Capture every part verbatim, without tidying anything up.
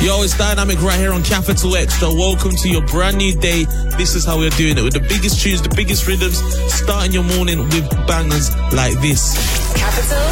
Yo, it's Dynamic right here on Capital Extra. Welcome to your brand new day. This is how we're doing it, with the biggest tunes, the biggest rhythms, starting your morning with bangers like this. Capital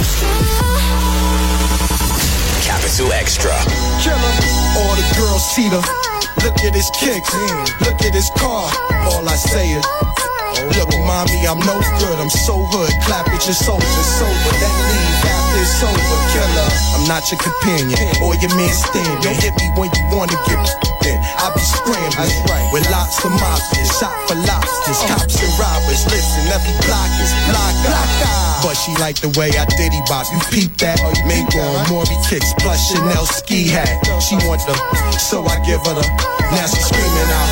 Capital Extra. Killer, all the girls see the. Look at his kicks, look at his car. All I say is, look, mommy, I'm no good, I'm so hood. Clap at your soldiers, sober, then leave after it's over. Killer, I'm not your companion or your man stand. Don't hit me when you wanna get in. I be scrambling with lots of mobsters, shot for lobsters, cops and robbers. Listen, every block is block. But she like the way I diddy bop. You peep that? Mink on Maury kicks plus Chanel ski hat. She want the, so I give her the. Now she screaming out.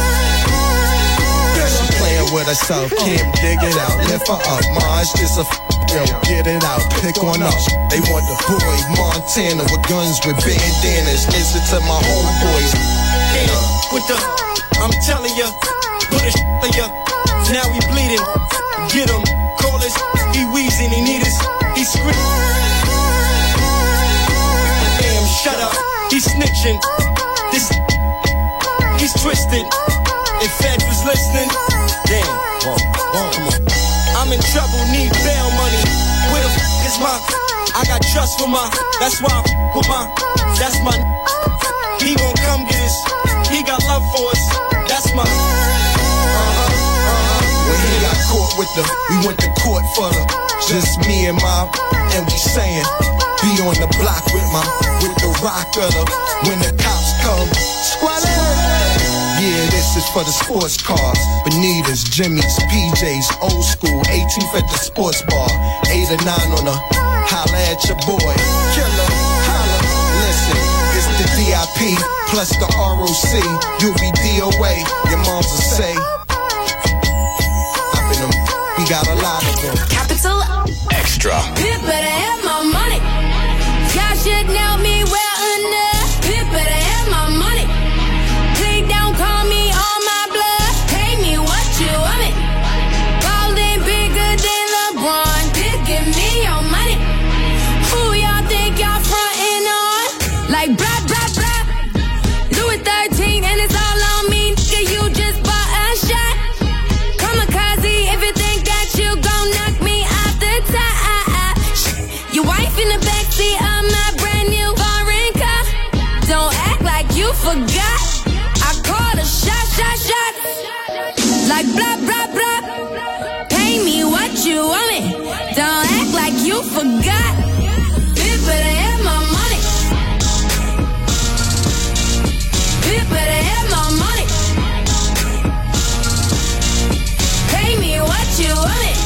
She playing with herself, can't dig it out. Lift her up, ma, it's just a f- yo, get it out, pick on up. They want the boy Montana with guns with bandanas. Listen to my homeboys. Yeah, with the, I'm telling ya, put a sh- on ya. Now we bleeding, get him, call us, he wheezing, he need us, he screaming. Damn, shut up, he snitching. This, he's twisted. If Fed was listening, damn, whoa, whoa, come on. I'm in trouble, need bail money. Where the f is my? I got trust for my. That's why I f with my. That's my. He gon' come get us. He got love for us. That's my. Uh huh, uh huh. When he got caught with the, we went to court for the. Just me and my, and we saying, be on the block with my, with the rock of the. When the cops come, squalor. Yeah, this is for the sports cars. Bonitas, Jimmy's, P J's, old school, eighteenth at the sports bar. Eight or nine on the holla at your boy. Killer, holla, listen, it's the D I P plus the R O C. You'll be D O A, your moms will say. I've been them, we got a lot of them. Capital Extra. You better have my money. Y'all should know me well enough. You better have my money. Please don't call me on my blood. Pay me what you want it. Ballin' bigger than LeBron. Just give me your money. Who y'all think y'all frontin' on? Like blah, blah, blah. Louis thirteen and it's all on me. Nigga, you just bought a shot. Kamikaze if you think that you gon' knock me off the top. Your wife in the backseat of my brand new foreign car. Don't act like you forgot. I called a shot, shot, shot. Like blah, blah, blah. Pay me what you want it. Don't act like you forgot. You better have my money. You better have my money. Pay me what you want it.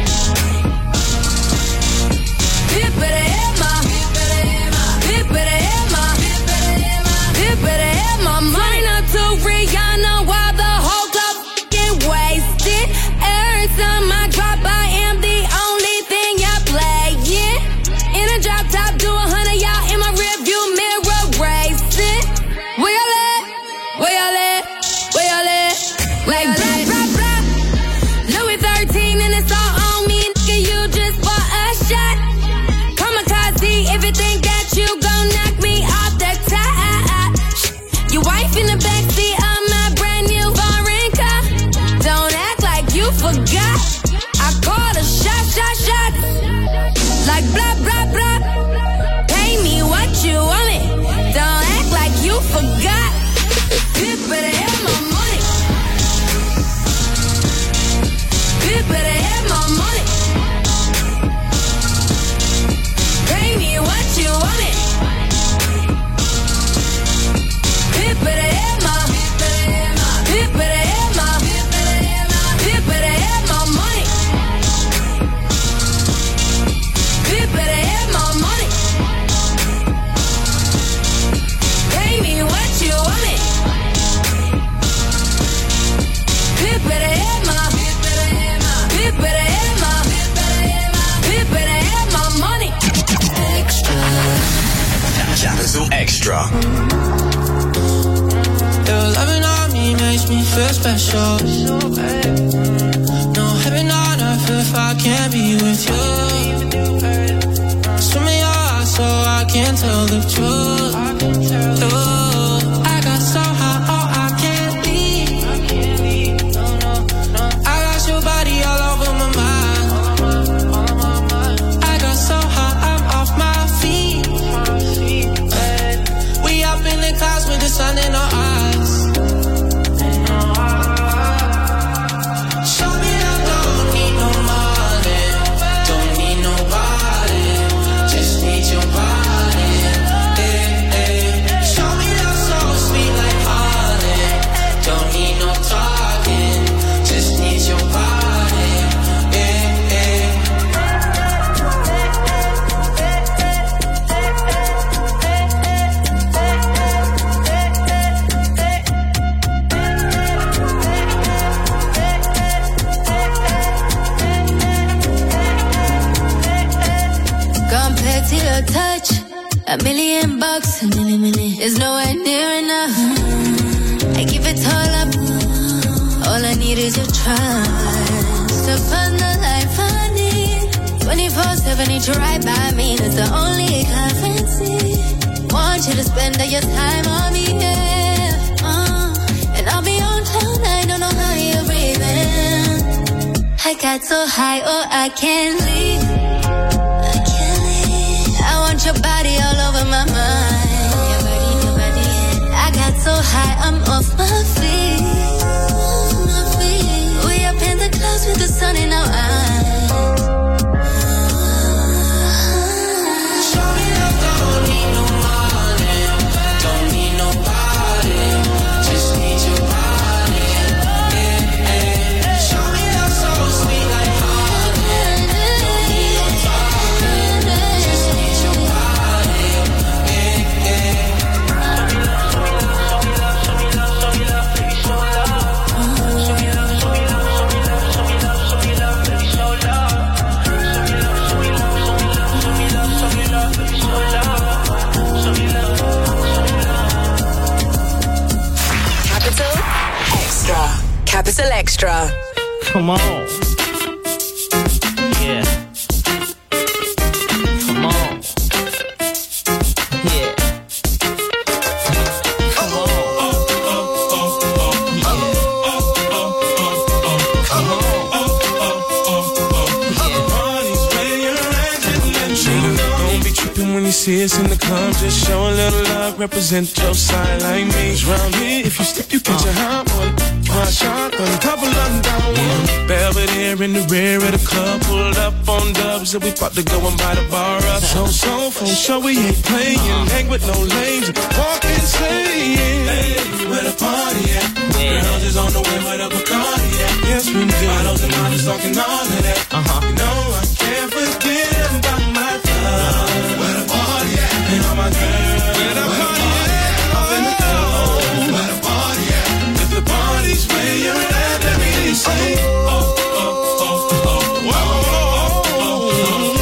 You better have my, you better have my, you better have my money. Up to Rihanna while the whole club f***ing wasted. Every time I drop, I am the only thing y'all playing. In a drop top, do a hundred, y'all in my rearview mirror racing. Where y'all at? Where y'all at? Where y'all at? Like blah, blah, blah. Louis thirteen and it's all on me. Nigga, you just bought a shot. Kamikaze if you think that you gon' knock me off the top. Your wife in the backseat of my brand new foreign car. Don't act like you forgot. I called a shot, shot, shot. Like blah, blah, blah. Pay me what you want it. Don't act like you forgot. You better have my money. You better have my money. Pay me what you want it. You better have my, you better have my, you better have my money. You better have my money. Pay me what you want it. You better have my, you better have my, you better have my money. Extra. Capital Extra. Your loving on me makes me feel special. No heaven on earth if I can't be with you. Swim me your heart so I can't tell the truth. Ooh, I got so high, oh, I can't leave. I got your body all over my mind. I got so high, I'm off my feet. We up in the clouds with the sun in our eyes. Touch a million bucks, a million, million is nowhere near enough. I give it all up. All I need is your trust. To find the life I need. twenty-four seven, need you right by me. That's the only currency. Want you to spend all your time on me, yeah. Uh, and I'll be on cloud nine, don't know how you're breathing. I got so high, oh, I can't leave. Your body all over my mind. Your body, your body. I got so high, I'm off my feet. Off my feet. We up in the clouds with the sun in our eyes. Show me that don't need no money, don't need nobody, just need your body. Yeah, yeah. Show me that so sweet like honey, don't need no talking, just need your body. Capital Extra. Come on. Yeah. Come on. Yeah. Come on. Don't be tripping when you see us in the club. Just show a little love, represent your side like me. Round here, if you step, you catch a hot one. My shotgun, couple of them down one. Belvedere in the rear of the club, pulled up on dubs, and we about to go and buy the bar up. So, so, for sure we ain't playing, hang with no lames, walk insane. Hey, where the party at? Yeah. Girls is on the way with a Bacardi at. Yes, we do. Bottles and models talking all of that. Uh-huh. You know I can't forget about my love. Where the party at? And all my girls. Where the party at? Up in the club. Where the party at? If the party's where you're at, let me hear you say, oh, oh, oh, oh, oh, oh,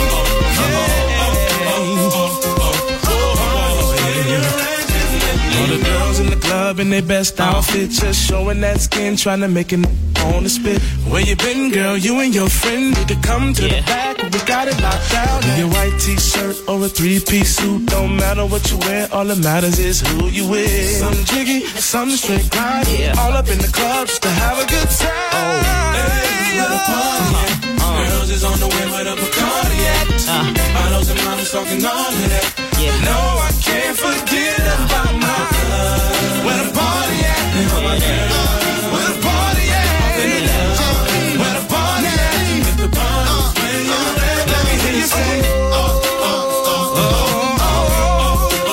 all the girls in the club in their best outfit, just showing that skin, trying to make it on the spit. Where you been, girl? You and your friend need to come to yeah. the back. We got it locked down. In your white t-shirt or a three-piece suit, don't matter what you wear. All that matters is who you with. Some jiggy, some straight grind. Yeah. All up in the club just to have a good time. Oh, hey, where the party at? Uh, Girls is on the way with a Bacardi at. Uh, Bottles and models talking all of that. Yeah. No, I can't forget about my love. Where the party at? Yeah. Oh, my girl. Where the party at? Where the party at? If the party's where you're at, let me hear you say, oh, oh, oh, oh, oh, oh,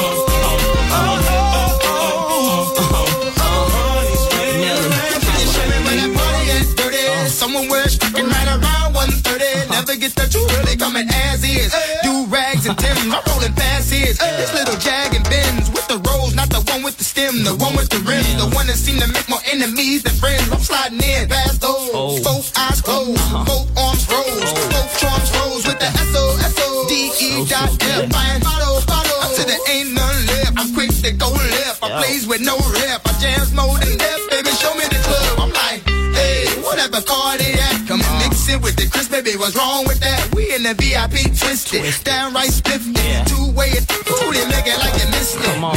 oh, somewhere striking right around one thirty. Never get that too early, coming as is. Do rags and Timbs, I'm rolling past his. This little Jag and Benz with the rolls, not the one with the stem, the one with the rim, the one that seem to make more enemies than friends. I'm sliding in past those, oh. both eyes closed, uh-huh. both arms rose, oh. both charms rose with the S O S O D E dot F. Buying bottle, bottle, until there ain't none left. I'm quick to go left. I plays with no rep. I jams more than death, baby. Show me the club. I'm like, hey, whatever car they at, come and mix it with the Chris, baby. What's wrong with that? We in the V I P twisted, downright spiffy, yeah. two way it, ooh, they make it like you missed it.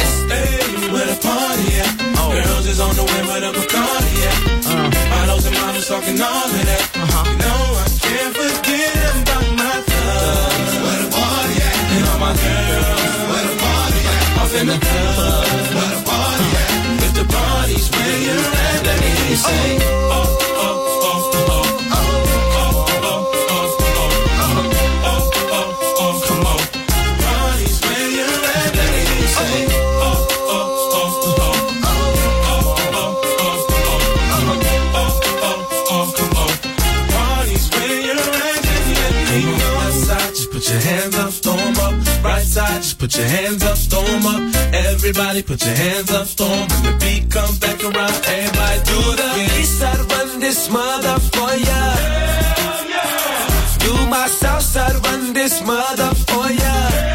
up. Right side, just put your hands up, throw 'em up. Everybody put your hands up, throw 'em. When the beat comes back around, everybody do the east side, run this mother for ya. Do my south side, run this mother for ya.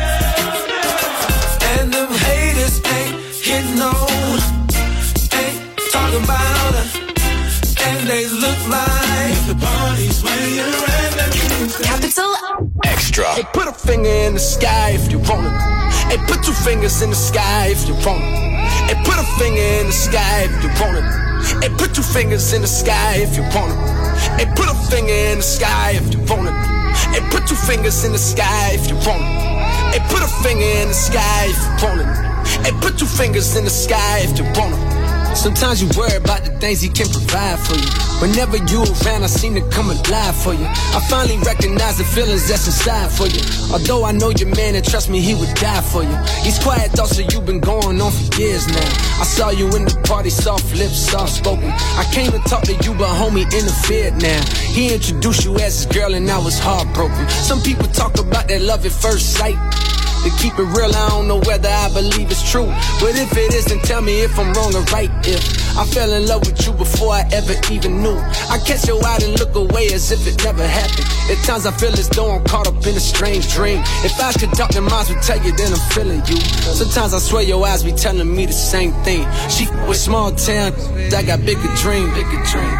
And them haters ain't hitting on, ain't talking about her. And they look like the party's where you're at. Capital Extra. Hey, put a finger in the sky if you want it. Hey, put two fingers in the sky if you want it. Hey, put a finger in the sky if you want it. Hey, put two fingers in the sky if you want it. Hey, put a finger in the sky if you want it. Hey, put two fingers in the sky if you want it. Hey, put a finger in the sky if you want it. Hey, put two fingers in the sky if you want it. Sometimes you worry about the things he can provide for you. Whenever you around, I seem to come alive for you. I finally recognize the feelings that's inside for you. Although I know your man, and trust me, he would die for you. These quiet thoughts that you've been going on for years now. I saw you in the party, soft lips, soft spoken. I came to talk to you, but homie interfered now. He introduced you as his girl, and I was heartbroken. Some people talk about that love at first sight. To keep it real, I don't know whether I believe it's true. But if it is, then tell me if I'm wrong or right. If I fell in love with you before I ever even knew, I catch your eye and look away as if it never happened. At times I feel as though I'm caught up in a strange dream. If I could talk, then minds would tell you, then I'm feeling you. Sometimes I swear your eyes be telling me the same thing. She with small town, I got bigger dream, bigger dream.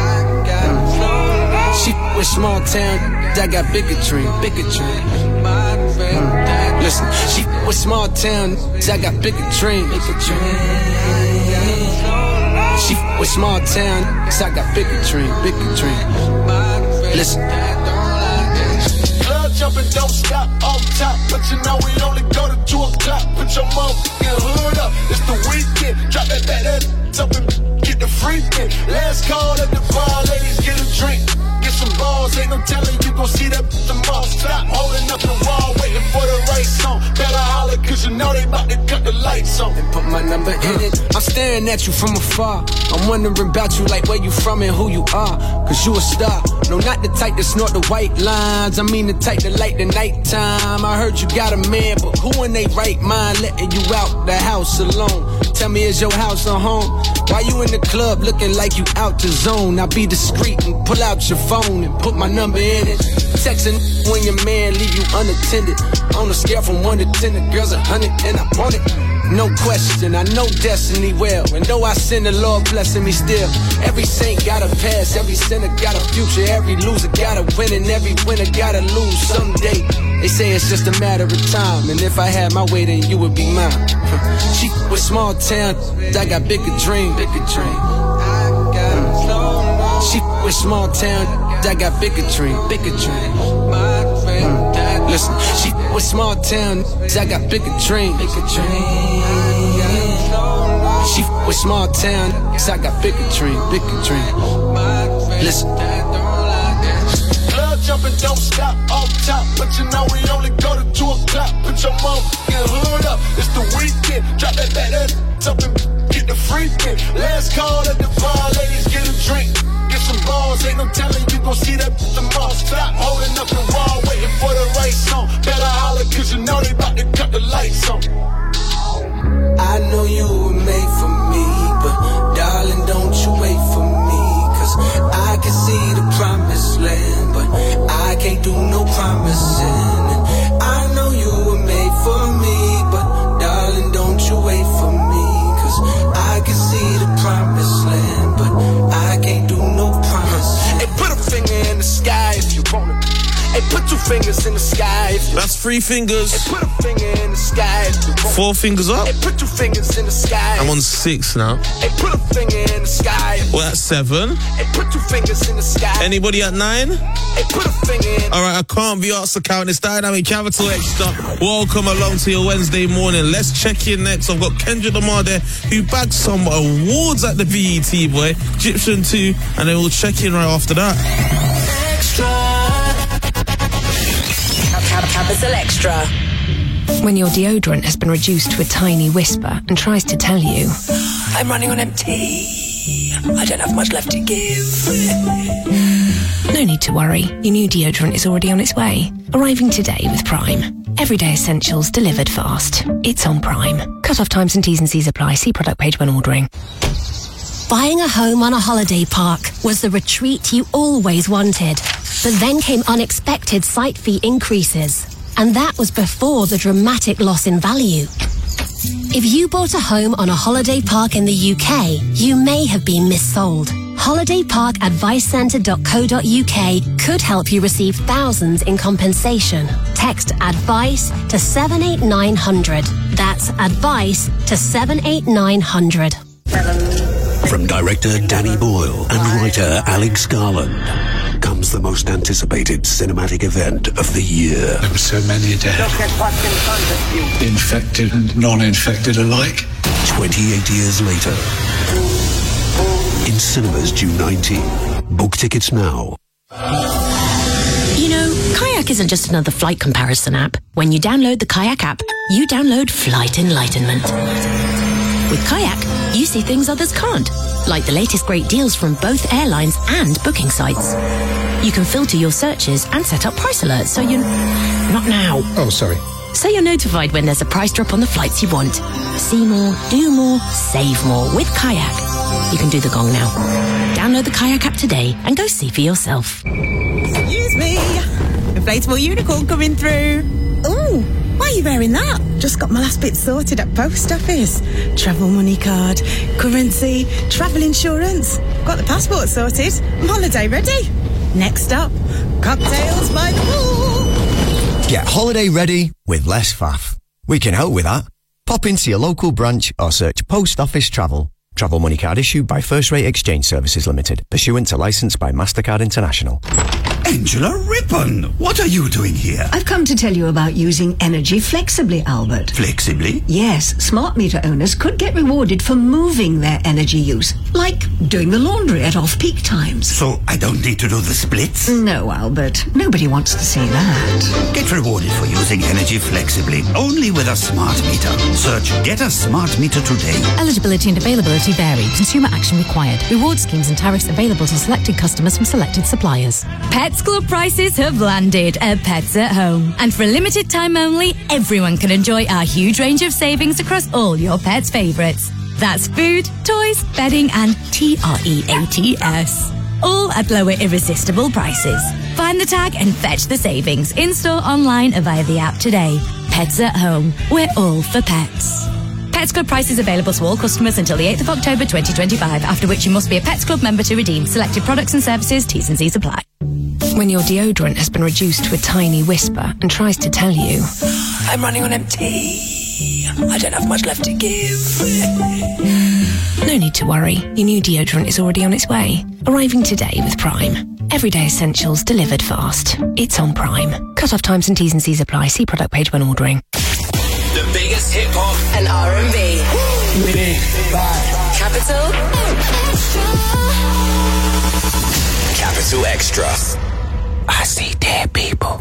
She with small town, I got bigger dream, bigger dream. Listen, she with small town, I got bigger dream, bigger dream. She with small town, I got bigger dream, bigger dream. Listen. Club jumping, don't stop off top, but you know we only go to two o'clock. Put your motherfucking hood up, it's the weekend. Drop that, that, that, up and get the freaking. Last call at the bar, ladies, get a drink. Get some balls, ain't no telling you gon' see that the mall. Stop holding up the wall, waiting for the right song. Better holler, cause you know they bout to cut the lights on. And put my number in it. I'm staring at you from afar. I'm wondering about you, like where you from and who you are. Cause you a star. No, not the type to snort the white lines. I mean the type to light the nighttime. I heard you got a man, but who in they right mind letting you out the house alone? Tell me, is your house a home? Why you in the club looking like you out the zone? I'll be discreet and pull out your phone and put my number in it. Texting when your man leave you unattended. On a scale from one to ten, the girl's a hundred and I want it. No question, I know destiny well. And though I sin, the Lord blessing me still. Every saint got a past, every sinner got a future. Every loser got a win and every winner gotta lose someday. They say it's just a matter of time. And if I had my way, then you would be mine. She with small town, I got bigger dream, bigger dream. She with small town, I got bigger dream, bigger dream. Listen, she with small town, I got bigger dream, bigger dream. She with small town, I got bigger dream, bigger dream. Listen. Club jumping, don't stop off top, but you know we only go to two o'clock. Put your motherfucking hood up, it's the weekend. Drop that, that, that, up and get the freaking. Last call at the bar, ladies, get a drink. Get some balls, ain't no telling you gon' see that the mall. Stop holding up the wall, waiting for the right song. Better holler, cause you know they bout to cut the lights on. I know you were made for me, but darling, don't you wait for me. Cause I can see the promised land, but I can't do no promising. And I know you were made for me, but darling, don't you wait for me. Cause I can see the promised land, but I can't do no promise. Hey, put a finger in the sky if you want it. Hey, put two fingers in the sky if you That's three fingers. Hey, put a finger in the sky if you want. Four fingers up. Hey, put two fingers in the sky. I'm on six now. Hey, put a finger in the sky. Well, that's seven. Hey, put two fingers in the sky. Anybody at nine? Hey, put a finger in. All right, I can't be asked to count. It's Dynamic Capital Extra. Welcome along to your Wednesday morning. Let's check in next. I've got Kendrick Lamar there, who bagged some awards at the B E T, boy. Egyptian too, and then we'll check in right after that. Extra. Capital Extra. When your deodorant has been reduced to a tiny whisper and tries to tell you, I'm running on empty, I don't have much left to give. No need to worry, your new deodorant is already on its way, arriving today with Prime. Everyday essentials delivered fast. It's on Prime. Cut-off times and T's and C's apply. See product page when ordering. Buying a home on a holiday park was the retreat you always wanted. But then came unexpected site fee increases. And that was before the dramatic loss in value. If you bought a home on a holiday park in the U K, you may have been missold. holiday park advice centre dot co dot U K could help you receive thousands in compensation. Text ADVICE to seven eight nine hundred. That's ADVICE to seven eight nine hundred. From director Danny Boyle and writer Alex Garland comes the most anticipated cinematic event of the year. There were so many dead. Infected and non-infected alike. twenty-eight years later. In cinemas June nineteenth. Book tickets now. You know, Kayak isn't just another flight comparison app. When you download the Kayak app, you download flight enlightenment. With Kayak, you see things others can't, like the latest great deals from both airlines and booking sites. You can filter your searches and set up price alerts so you... Not now. Oh, sorry. So you're notified when there's a price drop on the flights you want. See more, do more, save more with Kayak. You can do the gong now. Download the Kayak app today and go see for yourself. Excuse me. Inflatable unicorn coming through. Ooh, why are you wearing that? Just got my last bit sorted at post office. Travel money card, currency, travel insurance. Got the passport sorted. I'm holiday ready. Next up, cocktails by the pool. Get holiday ready with less faff. We can help with that. Pop into your local branch or search Post Office Travel. Travel money card issued by First Rate Exchange Services Limited, pursuant to licence by MasterCard International. Angela Rippon, what are you doing here? I've come to tell you about using energy flexibly, Albert. Flexibly? Yes, smart meter owners could get rewarded for moving their energy use, like doing the laundry at off-peak times. So I don't need to do the splits? No, Albert. Nobody wants to see that. Get rewarded for using energy flexibly, only with a smart meter. Search Get a Smart Meter today. Eligibility and availability vary. Consumer action required. Reward schemes and tariffs available to selected customers from selected suppliers. Pets Club prices have landed at Pets at Home. And for a limited time only, everyone can enjoy our huge range of savings across all your pet's favourites. That's food, toys, bedding and T R E A T S. All at lower irresistible prices. Find the tag and fetch the savings in-store, online or via the app today. Pets at Home. We're all for pets. Pets Club prices available to all customers until the eighth of October twenty twenty-five, after which you must be a Pets Club member to redeem selected products and services. T's and C's apply. When your deodorant has been reduced to a tiny whisper and tries to tell you, I'm running on empty, I don't have much left to give. No need to worry, your new deodorant is already on its way. Arriving today with Prime. Everyday essentials delivered fast. It's on Prime. Cut-off times and T's and C's apply. See product page when ordering. The biggest hip hop and R and B. Big Bad. Capital Capital Extra. I see dead people.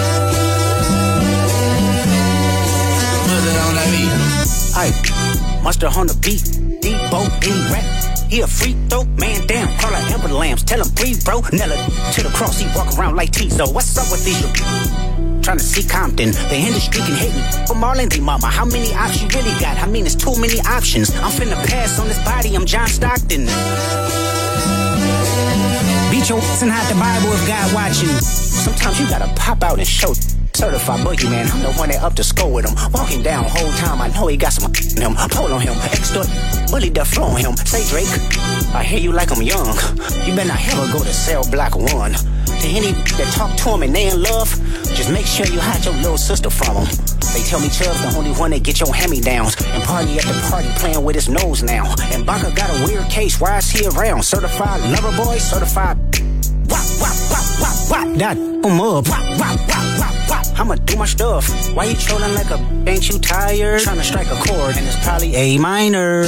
Aye, monster on the beat, Debo, any rap. He a freak throw, man down, call out Amber Lambs, tell him breathe, bro. Nella to the cross, he walk around like Tizo. What's up with these? Trying to see Compton, the industry can hate me. For Marlon, they mama, how many options you really got? I mean, it's too many options. I'm finna pass on this body, I'm John Stockton. Beat your ass and hide the Bible if God watching. Sometimes you gotta pop out and show. Certified boogeyman, I'm the one that up to score with him. Walking down whole time, I know he got some in him. Pull on him, extort, bully the flow on him. Say Drake, I hear you like I'm young. You better not ever go to cell block one. To any that talk to him and they in love, just make sure you hide your little sister from him. They tell me Chubb's the only one that get your hand-me-downs. And party at the party playing with his nose now. And Baka got a weird case, why is he around? Certified lover boy, certified wop, wop, wop, wop, wop. That boom up, wop, wop, wop, wop, wop. I'ma do my stuff. Why you trolling like a, ain't you tired? Trying to strike a chord and it's probably A minor.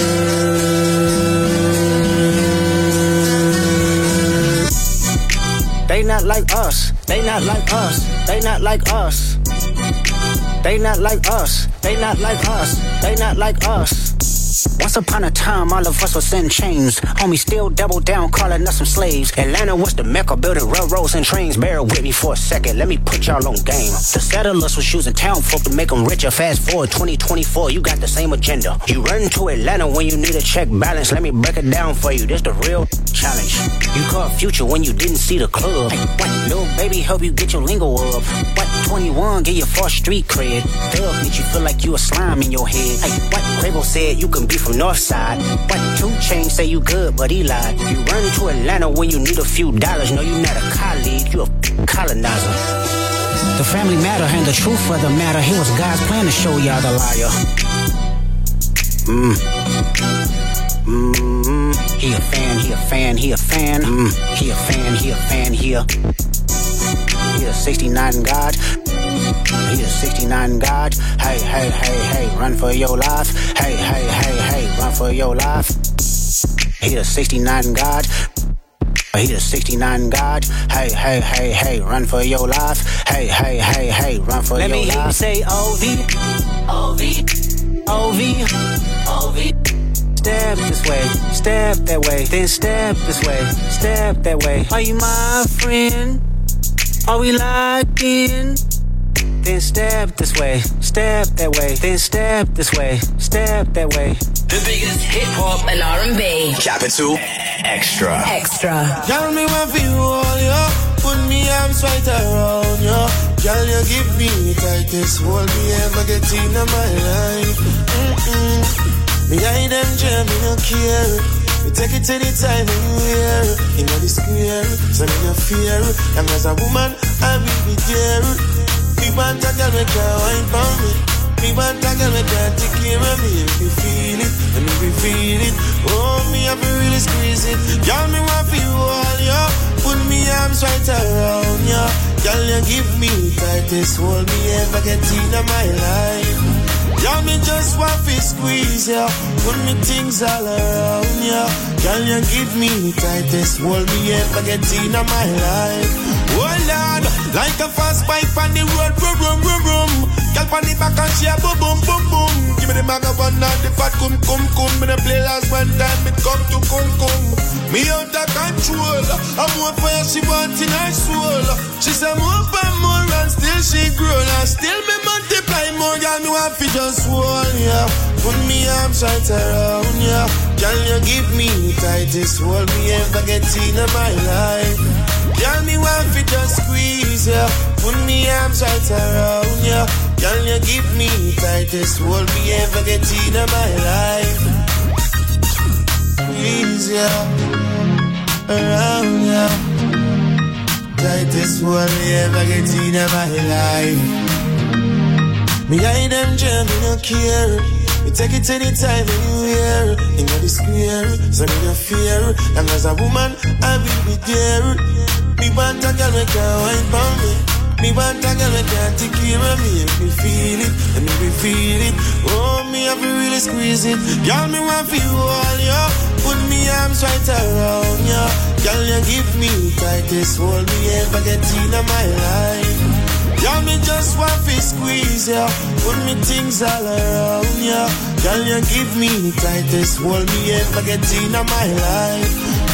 They not like us, they not like us, they not like us. They not like us, they not like us, they not like us. Once upon a time, all of us was in chains. Homie still double down, calling us some slaves. Atlanta was the mecca, building railroads and trains. Bear with me for a second, let me put y'all on game. The settlers was using town folk to make them richer. Fast forward twenty twenty-four, you got the same agenda. You run to Atlanta when you need a check balance. Let me break it down for you, this the real challenge. You caught Future when you didn't see the club. Hey, what, little baby help you get your lingo up. What, twenty-one, get your first street cred. Thug make you feel like you a slime in your head. Hey, what, Quavo said you can be from Northside. What, two Chainz say you good, but he lied. You run to Atlanta when you need a few dollars. No, you not a colleague, you a colonizer. The family matter and the truth of the matter. Here was God's plan to show y'all the liar. Mmm. Mm-hmm. He a fan, he a fan, he a fan. Mm. He a fan, he a fan, he a. He a sixty-nine God. He a sixty-nine God. Hey, hey, hey, hey, run for your life. Hey, hey, hey, hey, run for your life. He a sixty-nine God. He a sixty-nine God. Hey, hey, hey, hey, run for your life. Hey, hey, hey, hey, run for Let your life. Let me hear you say O V. O V. O V. O V. Step this way, step that way, then step this way, step that way. Are you my friend? Are we locked in? Then step this way, step that way, then step this way, step that way. The biggest hip hop and R and B. Capital Extra. Extra. Tell me what you want, yo. Put me arms right around you. Girl, you give me the tightest hold me ever get in my life. Mm-mm. Me hide them jam, me no care. We take it anytime, anywhere. In the square, so me no fear. And as a woman, I will be there. Me want a girl, me can't wine for me. Me want a girl, me can't take care of me. If you feel it, and if you feel it, oh, me have to really squeeze it. Girl, me want you all, yo. Put me arms right around you. Girl, you give me the tightest hold me ever get in my life. Y'all me just want to squeeze ya, put me things all around ya. Girl, you give me the tightest hold me ever get in my life. Oh Lord, like a fast bike on the road, boom, boom, boom, boom. Girl, on the back and she a boom, boom, boom, boom. Give me the maga one and the fat cum, cum, cum. Me the play last one time, it come to cum, cum. Me out of control, I'm more fire she want in her soul. She say more and more and still she grow. And still me multiply more, girl, me want to just hold ya. Put me arms right around ya. Girl, you give me the tightest hold me ever get in my life. Girl, me want to just squeeze ya. Put me arms right around ya. Girl, you give me the tightest hold me ever get in my life. Squeeze ya, around ya. Tightest hold me ever get in my life. Me hide them jam, me no care. Me take it anytime, anywhere. In the square, so me no fear. And as a woman, I will be there. Me want a girl, me can't wine for me. Me want a girl, me can't take care of me. If me feel it, and if me feel it, oh, me have to really squeeze it. Girl, me want for you all, yo. Put me arms right around you. Girl, you give me the tightest hold me ever get in my life. Y'all me just want to squeeze ya, put me things all around ya. Girl, you give me the tightest hold me ever get in my life.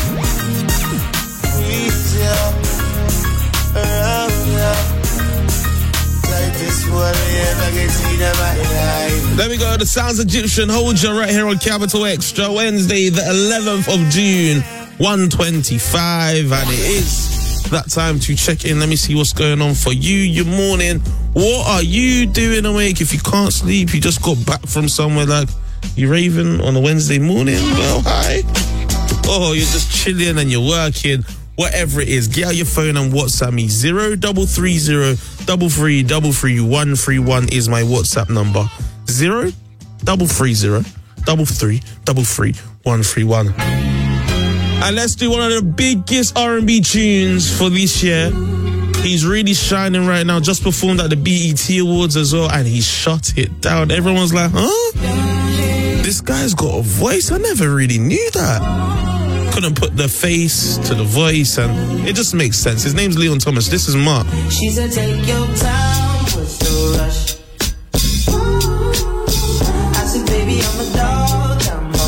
Squeeze ya, around ya. Tightest hold me ever get in my life. There we go, the sounds Egyptian. Hold you right here on Capital Extra, Wednesday the eleventh of June, one twenty-five, and it is that time to check in. Let me see what's going on for you, your morning. What are you doing awake? If you can't sleep, you just got back from somewhere, like you raving on a Wednesday morning, well, hi. Oh, you're just chilling and you're working, whatever it is, get out your phone and WhatsApp me. Zero double three zero double three double three one three one is my WhatsApp number. Zero double three zero double three double three one three one. And let's do one of the biggest R and B tunes for this year. He's really shining right now. Just performed at the B E T Awards as well, and he shut it down. Everyone's like, huh? This guy's got a voice? I never really knew that. Couldn't put the face to the voice, and it just makes sense. His name's Leon Thomas. This is Mark. She said, take your time, what's the rush? I said, baby, I'm a dog, I'm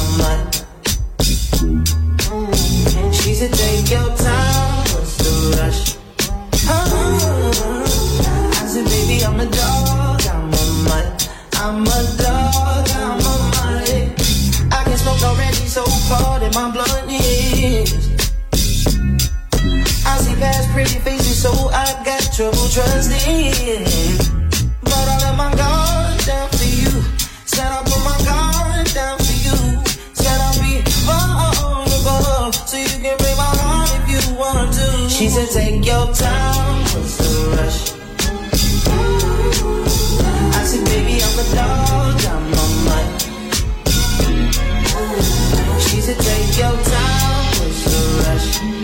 I'm a dog, I'm a money. I can smoke already so cold in my blood is. I see past pretty faces, so I got trouble trusting. But I let my guard down for you. Said I put my guard down for you. Said I'll be vulnerable, so you can break my heart if you want to. She said take your time, what's the rush? I said baby I'm a dog, I'm a mutt. She said take your time, what's the rush?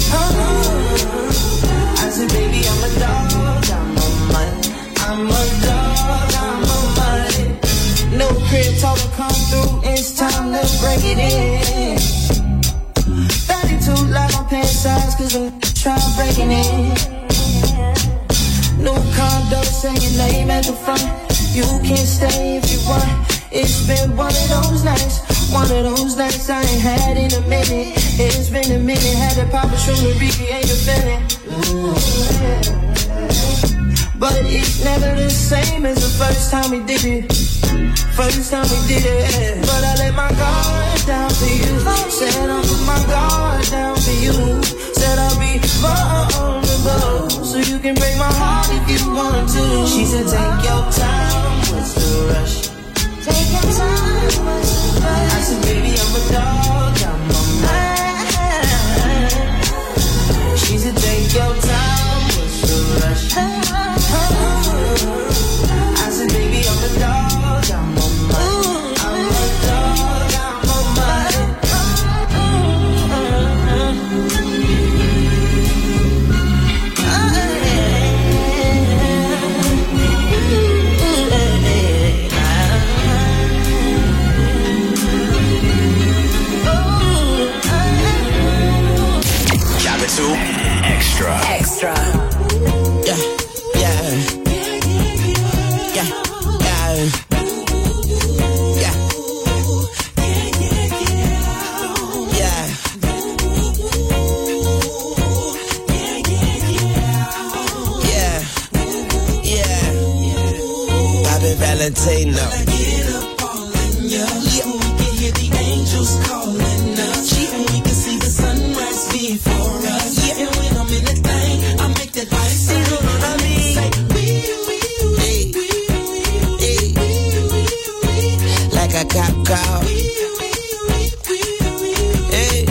I said, baby, I'm a dog, I'm a mutt. I'm a dog, I'm a mutt. No crib talk to come through, it's time to break it in. thirty-two like my pants size, cause I'm trying breaking in. No condo, say your name at the front. You can stay if you want. It's been one of those nights, one of those nights I ain't had in a minute. It's been a minute, had to pop a shroom to recreate the feeling. Ooh, yeah. But it's never the same as the first time we did it. First time we did it. But I let my guard down for you. Said I'll put my guard down for you. Said I'll be vulnerable, so you can break my heart if you want to. She said take your time, what's the rush? Take your time, what's the rush? I said baby I'm a dog, I'm a man. She said take your time, what's the rush? I said baby I'm a dog, I'm a man. I'm a dog, I'm a man. Capital Extra. Extra. Yeah, yeah. Yeah, yeah. Yeah. Yeah. Yeah. Yeah. Bobby Valentino. Yeah. We can hear the angels calling us. And we can see the sunrise before us. Yeah. And when I'm in the thing, I make that body say, you know what I mean? Say, hey, hey, like a cop call. Hey,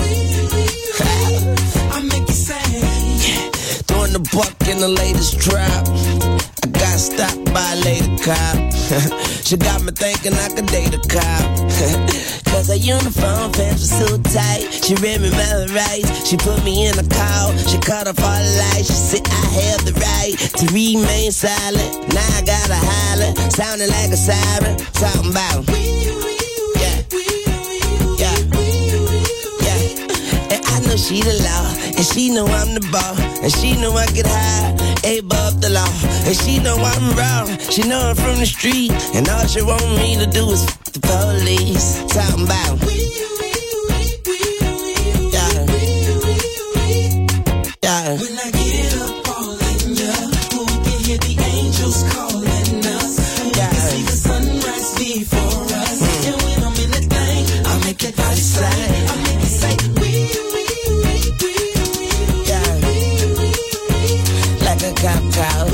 I make you say, throwing the buck in the latest drop. I got stopped by a lady cop. She got me thinking I could date a cop. Cause her uniform pants were so tight. She read me my rights. She put me in a call. She cut off all the lights. She said I have the right to remain silent. Now I gotta holler, sounding like a siren. Talking about yeah, yeah, yeah. And I know she the law, and she know I'm the ball, and she know I get high, above the law, and she know I'm wrong. She know I'm from the street, and all she want me to do is f*** the police. Talking about yeah, yeah. When I get up all in ya, we can hear the angels calling us. We yeah. can see the sunrise before us. Mm. And when I'm in the thing, I make that body slide. I make it say wee wee wee wee. Yeah, like a cop cow.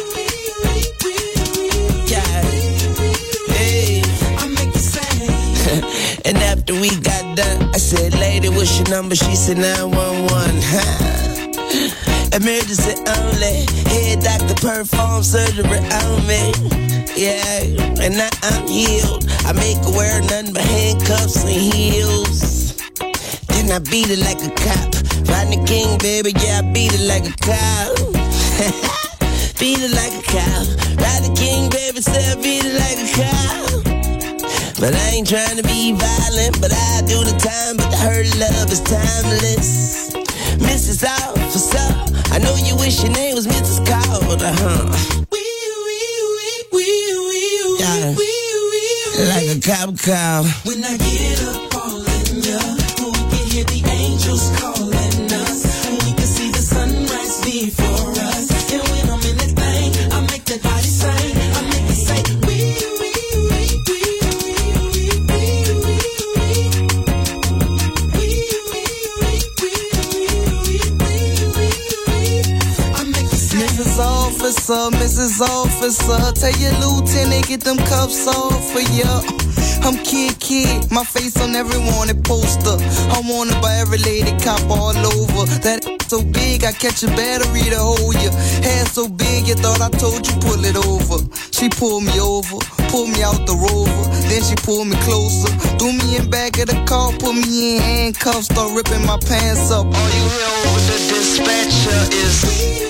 Yeah, hey. I make it say. And after we got done, I said, lady, what's your number? She said nine one one. Huh? Emergency only. Head doctor perform surgery on me. Yeah, and now I'm healed. I make her wear nothing but handcuffs and heels. Then I beat it like a cop. Rodney King, baby, yeah, I beat it like a cop. Beat it like a cop. Rodney King, baby, said I beat it like a cop. But I ain't trying to be violent, but I do the time. But her love is timeless. Missus Officer, I know you wish your name was Missus Calder, huh? Yeah, like a cop call. When I get up all in ya, we can hear the angels calling us, and we can see the sunrise before us. And when I'm in the thing, I make that body sing. I make it say, wee, wee, wee. officer, Missus Officer. Tell your lieutenant, get them cuffs off for ya. I'm Kid Kid, my face on every wanted poster. I'm wanted by every lady cop all over. That so big, I catch a battery to hold you. Hair so big, you thought I told you pull it over. She pulled me over, pulled me out the Rover. Then she pulled me closer, threw me in back of the car, put me in handcuffs, start ripping my pants up. All you hear over the dispatcher is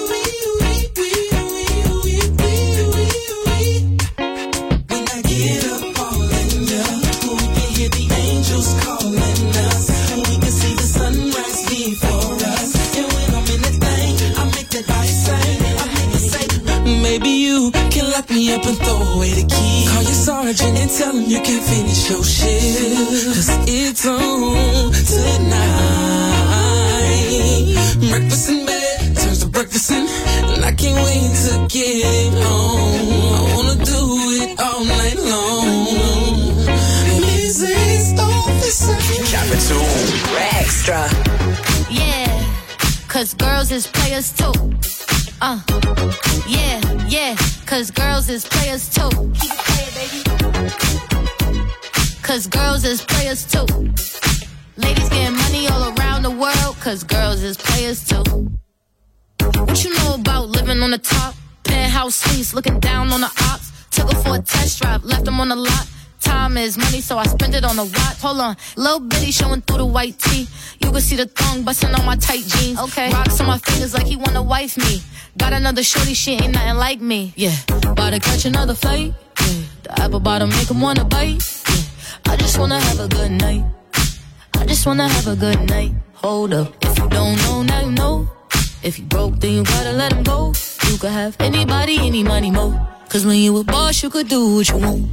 when I get up all in ya, we can hear the angels calling us, and we can see the sunrise before us. And when I'm in that thing, I make that body sing, I make it say, maybe you can lock me up and throw away the key. Call your sergeant and tell him you can finish your shift, cause it's on tonight. Breakfast in bed turns to breakfast in, and I can't wait to get home. I wanna do it all night long. Missus Officer. Capital Extra. Yeah, cause girls is players too. Uh, yeah, yeah, cause girls is players too. Keep it playing, baby. Cause girls is players too. Ladies getting money all around the world, cause girls is players too. What you know about living on the top? Penthouse suites, looking down on the ops. Took her for a test drive, left them on the lot. Time is money, so I spend it on a watch. Hold on, little bitty showing through the white tee. You can see the thong busting on my tight jeans. Okay, rocks on my fingers like he wanna wife me. Got another shorty, she ain't nothing like me. Yeah, about to catch another fight. Yeah, the apple bottom make him wanna bite. Yeah, I just wanna have a good night. I just wanna have a good night. Hold up, if you don't know, now you know. If you broke, then you gotta let him go. You could have anybody, any money, mo. Cause when you a boss, you could do what you want.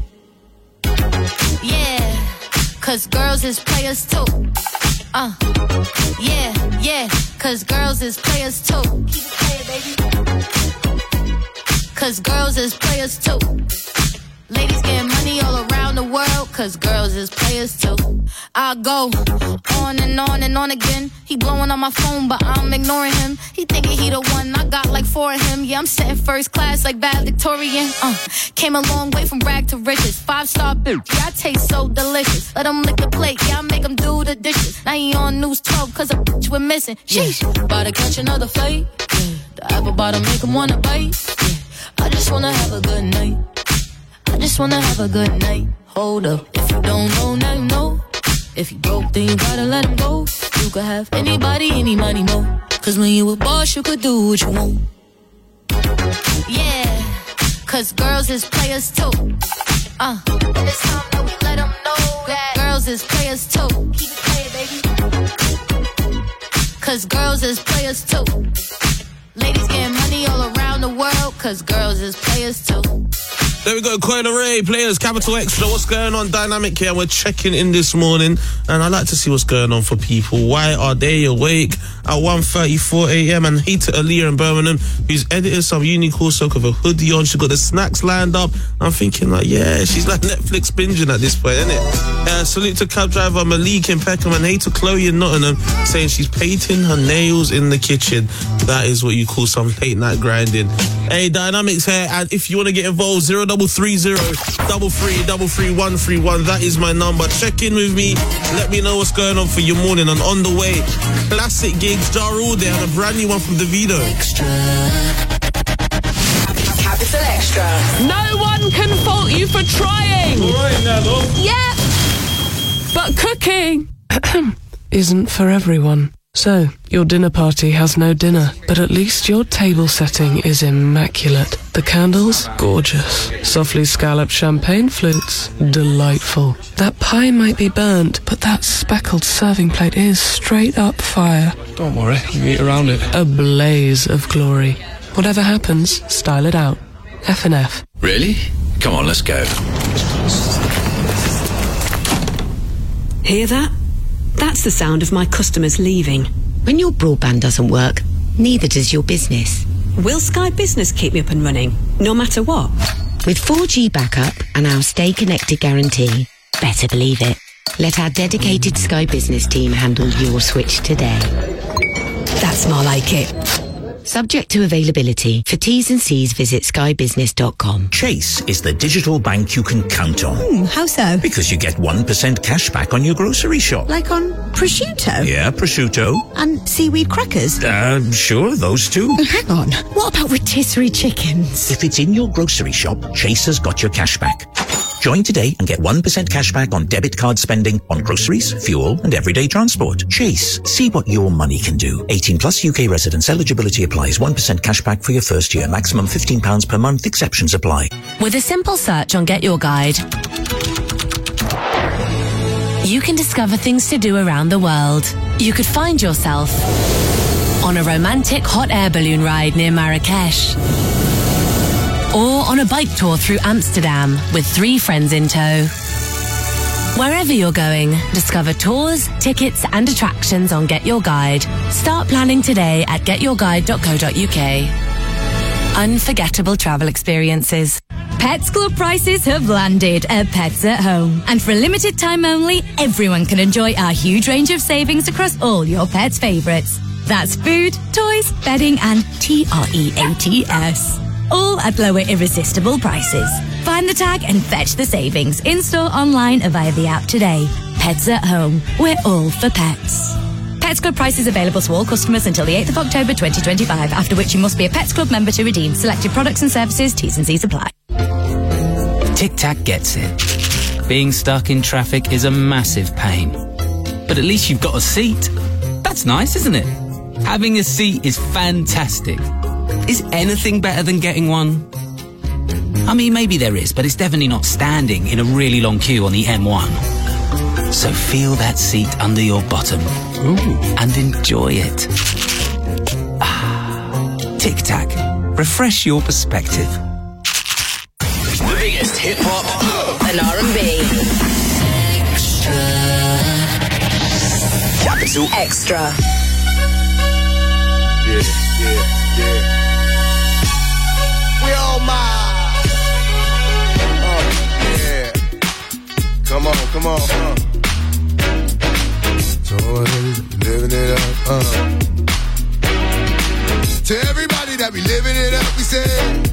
Yeah, cause girls is players too. Uh, yeah, yeah, cause girls is players too. Keep it playing, baby. Cause girls is players too. Ladies getting money all around the world, cause girls is players too. I go on and on and on again. He blowing on my phone, but I'm ignoring him. He thinking he the one, I got like four of him. Yeah, I'm sitting first class like valedictorian. Uh, came a long way from rag to riches. Five star bitch, yeah, I taste so delicious. Let him lick the plate, yeah, I make him do the dishes. Now he on news twelve, cause a bitch we're missing. Sheesh, about to catch another fight. Yeah, the apple bottom make him wanna bite. Yeah, I just wanna have a good night. I just wanna have a good night. Hold up, if you don't know, now you know. If you broke, then you gotta let him go. You could have anybody, any money, mo. Cause when you a boss, you could do what you want. Yeah, cause girls is players too. Uh, and it's time that we let them know that girls is players too. Keep it playing, baby. Cause girls is players too. Ladies getting money all around the world, cause girls is players too. There we go, Coil Ray, players, Capital Extra. What's going on? Dynamic here. We're checking in this morning, and I like to see what's going on for people. Why are they awake at one thirty-four a.m? And hey to Aaliyah in Birmingham, who's editing some uni course with a hoodie on. She's got the snacks lined up. I'm thinking like, yeah, she's like Netflix binging at this point, isn't it? Uh, salute to cab driver Malik in Peckham, and hey to Chloe in Nottingham, saying she's painting her nails in the kitchen. That is what you call some late night grinding. Hey, Dynamics here, and if you want to get involved, zero double three zero double three double three one three one. That is my number. Check in with me. Let me know what's going on for your morning. And on the way, classic gigs, Ja Rule there, and a brand new one from Davido. Extra. Capital Extra. No one can fault you for trying. All right now, love. Yeah. But cooking isn't for everyone. So, your dinner party has no dinner, but at least your table setting is immaculate. The candles, gorgeous. Softly scalloped champagne flutes, delightful. That pie might be burnt, but that speckled serving plate is straight up fire. Don't worry, we can eat around it. A blaze of glory. Whatever happens, style it out. F and F. Really? Come on, let's go. Hear that? That's the sound of my customers leaving. When your broadband doesn't work, neither does your business. Will Sky Business keep me up and running, no matter what? With four G backup and our Stay Connected guarantee, better believe it. Let our dedicated Sky Business team handle your switch today. That's more like it. Subject to availability. For T's and C's, visit sky business dot com. Chase is the digital bank you can count on. Hmm, how so? Because you get one percent cash back on your grocery shop. Like on prosciutto? Yeah, prosciutto. And seaweed crackers? Uh, sure, those two. Hang on, what about rotisserie chickens? If it's in your grocery shop, Chase has got your cash back. Join today and get one percent cash back on debit card spending on groceries, fuel and everyday transport. Chase. See what your money can do. eighteen plus U K residents. Eligibility applies. one percent cash back for your first year. Maximum fifteen pounds per month. Exceptions apply. With a simple search on Get Your Guide, you can discover things to do around the world. You could find yourself on a romantic hot air balloon ride near Marrakesh, or on a bike tour through Amsterdam with three friends in tow. Wherever you're going, discover tours, tickets and attractions on Get Your Guide. Start planning today at get your guide dot co dot uk. Unforgettable travel experiences. Pets Club prices have landed at Pets at Home. And for a limited time only, everyone can enjoy our huge range of savings across all your pets' favourites. That's food, toys, bedding and T R E A T S. All at lower, irresistible prices. Find the tag and fetch the savings in-store, online, or via the app today. Pets at Home. We're all for pets. Pets Club prices available to all customers until the eighth of October twenty twenty-five, after which you must be a Pets Club member to redeem selected products and services. T's and C's apply. Tic Tac gets it. Being stuck in traffic is a massive pain. But at least you've got a seat. That's nice, isn't it? Having a seat is fantastic. Is anything better than getting one? I mean, maybe there is, but it's definitely not standing in a really long queue on the M one. So feel that seat under your bottom. Ooh. And enjoy it. Ah, Tic Tac. Refresh your perspective. The biggest hip hop and R and B. Extra. Capital Extra. Yeah, yeah, yeah. We all mine. Oh, yeah. Come on, come on, uh. So living it up, uh. To everybody that be living it up, we say.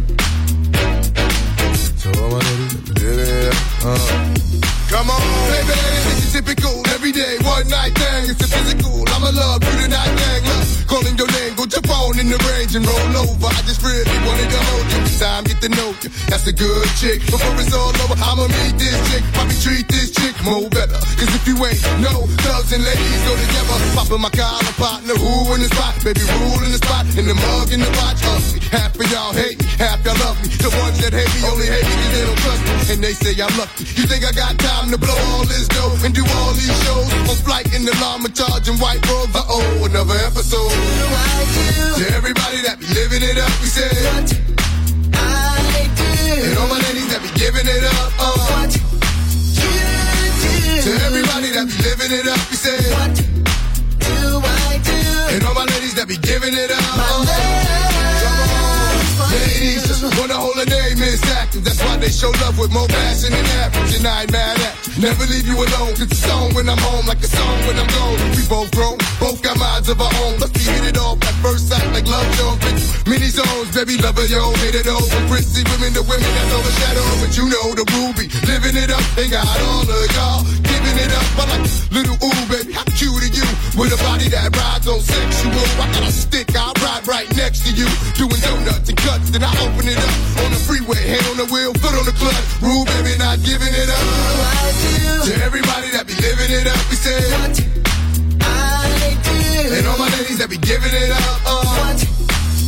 So living it up, uh. Come on, baby, it's a typical everyday one night thing. It's a physical. I'ma love you tonight, gang. Love calling your name, go jump on in the range and roll over. I just really wanted to hold you. Time get to know you. That's a good chick. Before it's all over, I'ma meet this chick. Probably treat this chick more better. Cause if you ain't no thugs and ladies go together. Popping my collar, partner, who in the spot? Baby, rule in the spot, in the mug, in the watch. Ugly. Half of y'all hate me, half y'all love me. The ones that hate me only hate me cause they don't trust me. And they say I'm lucky. You think I got time to blow all this dough and do all these shows on flight in the llama charging white robes? Uh-oh, another episode. To everybody that be living it up, we say what I do. And all my ladies that be giving it up, uh. What you do. To everybody that be living it up, we say what do I do. And all my ladies that be giving it up, uh. Ladies just wanna hold a name is active. That's why they show love with more passion than average. And I ain't mad at you. Never leave you alone. It's a song when I'm home, like a song when I'm gone. We both grown, both got minds of our own. Let's be hit it off at first sight like love Jones. Mini zones, baby lover, yo, hit it over. Prissy women, the women that's overshadow. But you know the ruby, living it up. They got all of y'all giving it up. I like little ooh, baby, how cute are you? With a body that rides on sexual. I got a stick, I'll ride right next to you. Doing donuts and cuts, then I open it up. On the freeway, hand on the wheel, foot on the clutch. Rule, baby, not giving it up. To everybody that be living it up, we say what I do. And all my ladies that be giving it up, uh. What you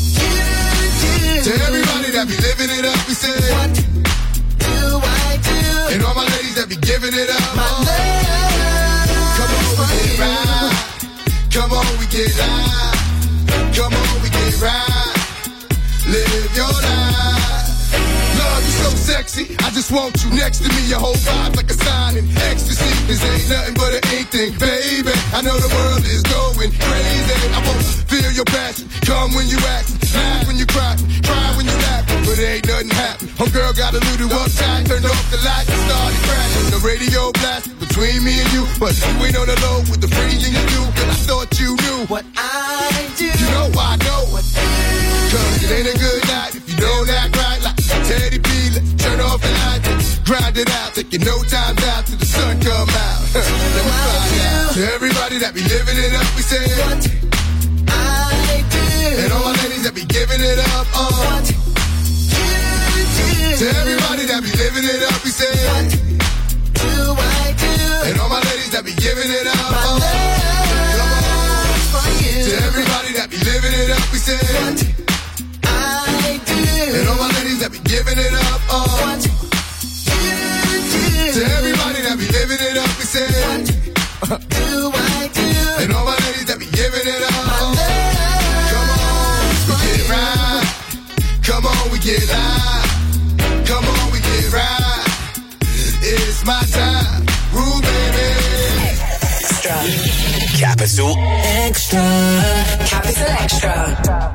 do. To everybody that be living it up, we say what do I do. And all my ladies that be giving it up, my uh. love. Come on, we get right. Come on, we get live. Come on, we get right. Live your life. Love, you so sexy. I just want you next to me. Your whole vibe like a sign in ecstasy. This ain't nothing but an ink thing, baby. I know the world is going crazy. I won't feel your passion. Come when you act, laugh when you cry, cry when you laugh, but ain't nothing happen. Home girl got a little uptight, turned off the lights and started crashing. The radio blast between me and you, but you ain't on the low with the pretty thing you do. And I thought you knew what I do. You know I know what I do. Cause it ain't a good night if you don't act right like Teddy P. Turn off the lights, grind it out, taking no time out till the sun come out. Let me find out. To everybody that be living it up, we say what I do. And all my ladies that be giving it up, oh. What you do. To everybody that be living it up, we say what do I do. And all my ladies that be giving it up, my oh. Come on. For you. To everybody that be living it up, we say what I do. And all my ladies that be giving it up, oh. What you do. To everybody that be living it up, we say what do I do. And all my ladies that be giving it up, oh. Come on, we get right. Come on, we get live. Come on, we get right. It's my time, rule baby. Extra. Capital Extra. Capital Extra.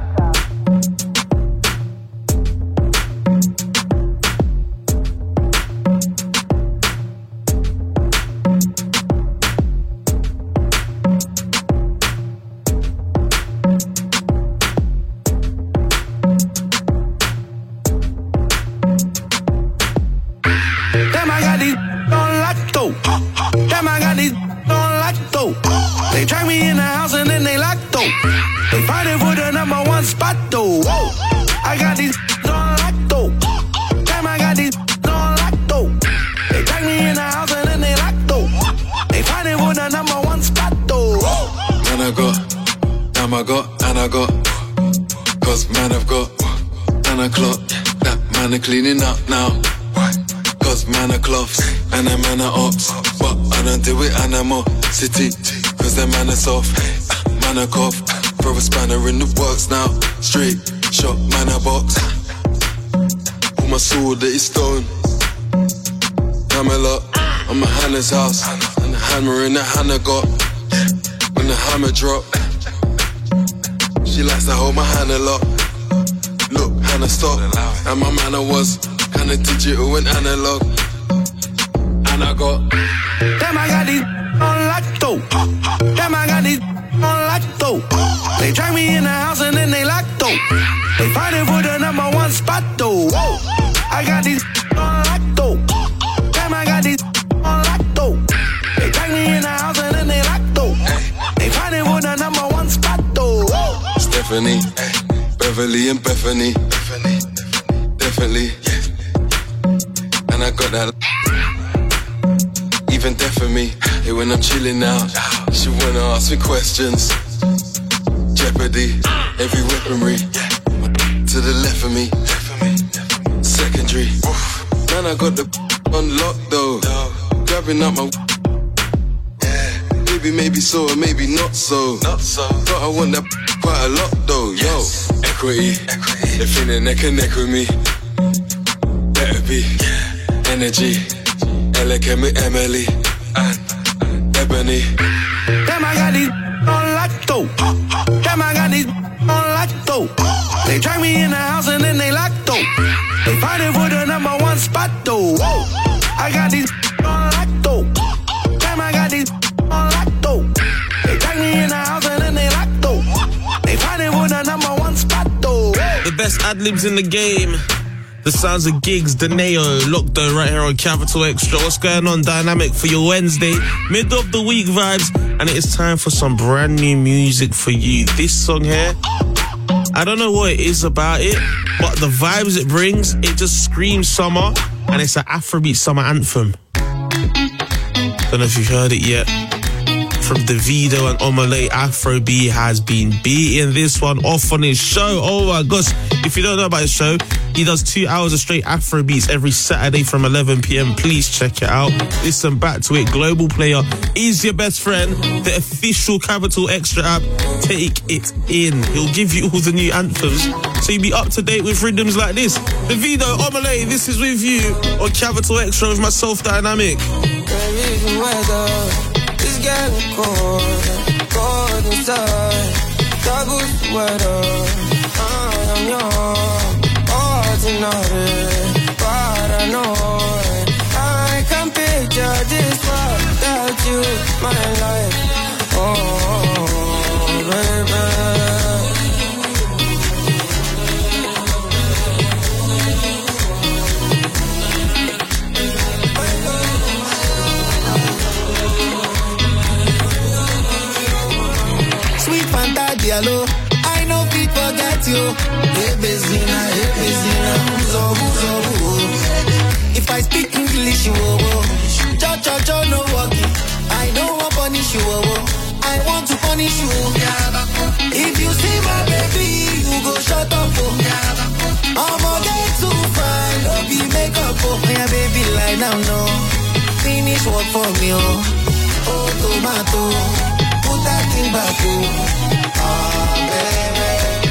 They track me in the house and then they lock though. They fighting for the number one spot though. Whoa. I got these on lock though. Damn, I got these on lock though. They track me in the house and then they lock though. They fighting for the number one spot though. Whoa. Man, I got, damn, I got, and I got. Cause man, I've got, and I clock. That man, are cleaning up now. Cause man, are cloths, and a man, are ops. But I don't do it animosity. Cause that man is soft, man a cough. Throw a spanner in the works now. Straight shot, man a box. Put my sword that is stone. Camelot, on my Hannah's house. And the hammer in the Hannah got. When the hammer drop, she likes to hold my hand a lot. Look, Hannah stop. And my manner was kinda digital and analog. And I got, damn, I got these on lock though. Damn, I got these on lock though. They track me in the house and then they lock though. They fighting for the number one spot though. Whoa. I got these on lock though. Damn, I got these on lock though. They track me in the house and then they lock though. They fighting for the number one spot though. Whoa. Stephanie, Beverly and Bethany. Definitely. And I got that. Even death for me, hey, when I'm chilling out, she wanna ask me questions. Jeopardy, every weaponry, to the left of me, secondary. Man, I got the on lock though, grabbing up my. Maybe, maybe so, or maybe not so. But I want that quite a lot though, yo. Equity, they feeling neck and neck with me. Better be energy. Elegant Emily and Ebony. Damn, I got these on lock though. Damn, I got these on lock though. They track me in the house and then they lock though. They fighting for the number one spot though. Whoa. I got these on lock though. Damn, I got these on lock though. They track me in the house and then they lock though. They fighting for the number one spot though. Whoa. The best ad-libs in the game. The sounds of Gigs, Deneo, Lockdown right here on Capital Extra. What's going on, Dynamic, for your Wednesday? Mid of the week vibes. And it is time for some brand new music for you. This song here, I don't know what it is about it, but the vibes it brings, it just screams summer. And it's an Afrobeat summer anthem. Don't know if you've heard it yet. From Davido and Omale, Afrobeat has been beating this one off on his show. Oh my gosh. If you don't know about his show, he does two hours of straight Afrobeats every Saturday from eleven p.m. Please check it out. Listen back to it. Global Player is your best friend. The official Capital Extra app. Take it in. He'll give you all the new anthems, so you'll be up to date with rhythms like this. Davido, Omale, this is with you on Capital Extra with myself, Dynamic. Girl, this weather is getting cold, cold inside. Double sweater, I am young, ordinary, paranoid. I can picture this world without you, my life. Oh, baby. Sweet Fanta Diallo, I know fit forget you. Hey Bezina, hey Bezina, who's up, who's up, who's. If I speak English, you oh, cho cho cho no walking. I don't want punish you oh, I want to punish you. If you see my baby, you go shut up oh. I'ma get too fine, don't be makeup oh. Yeah baby, lie down no, finish work for me oh. Oh tomato, put that thing back oh. Ah baby.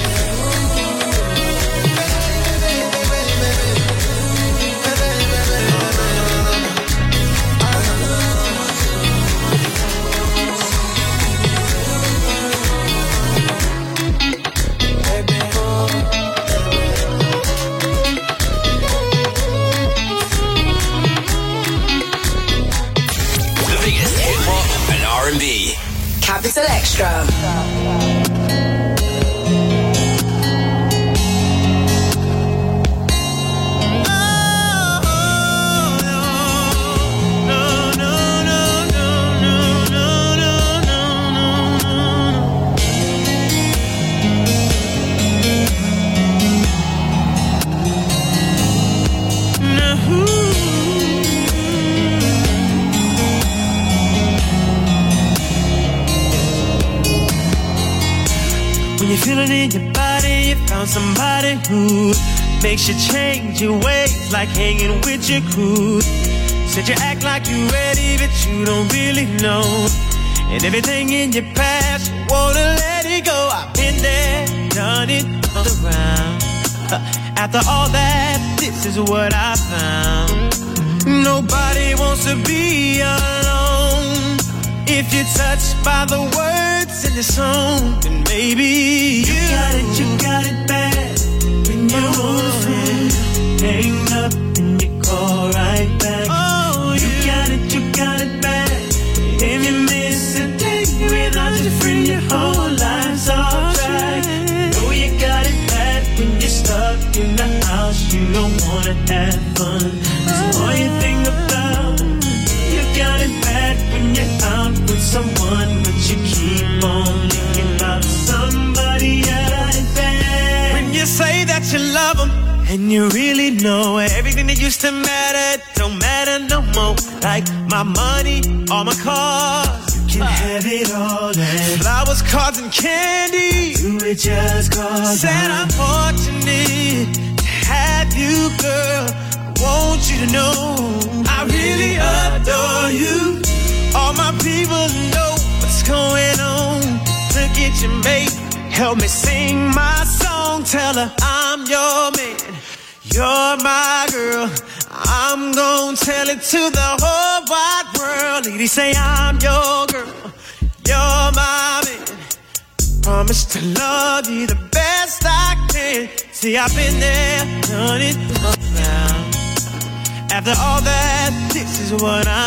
R and B. Capital Extra. You feel it in your body, you found somebody who makes you change your ways, like hanging with your crew. Said you act like you ready, but you don't really know. And everything in your past, you wanna let it go. I've been there, done it, on the ground. After all that, this is what I found. Nobody wants to be alone. If you're touched by the words in the song, then maybe you, you got it, you got it bad. When you're moving, hang up and you call right back. Oh, you yeah. got it, you got it bad. If you miss a day without your friend, your whole life's off track. Know you got it bad when you're stuck in the house. You don't wanna have fun. That's all you think about. You got it bad when you're out with someone, but you keep on thinking about somebody else. When you say that you love them, and you really know everything that used to matter don't matter no more. Like my money, all my cars, you can have it all. And flowers, cards, and candy, do it just cause said I'm fortunate to have you, girl. I want you to know I really adore you. All my people know what's going on. Look at your mate, help me sing my song. Tell her I'm your man, you're my girl. I'm gonna tell it to the whole wide world. Lady, say I'm your girl, you're my man. Promise to love you the best I can. See, I've been there, done it, up now. After all that, this is what I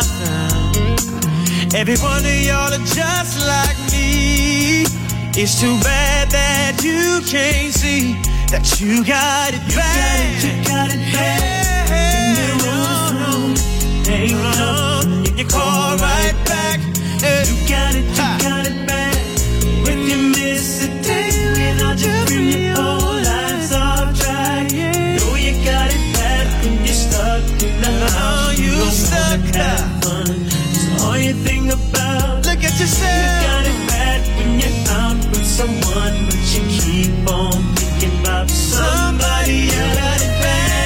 found. Every one of y'all are just like me. It's too bad that you can't see that you got it bad. You got it, you got it bad. Hey, no, no, hey, no, and you call right back. Hey. You got it, you ha. got it bad. When you miss a day without your friend, your whole life's off track. Know you got it bad when you're stuck in the house. You don't stuck wanna have fun. That's all you think about. Look at yourself. You got it bad when you're out with someone, but you keep on thinking about somebody else. Got it bad.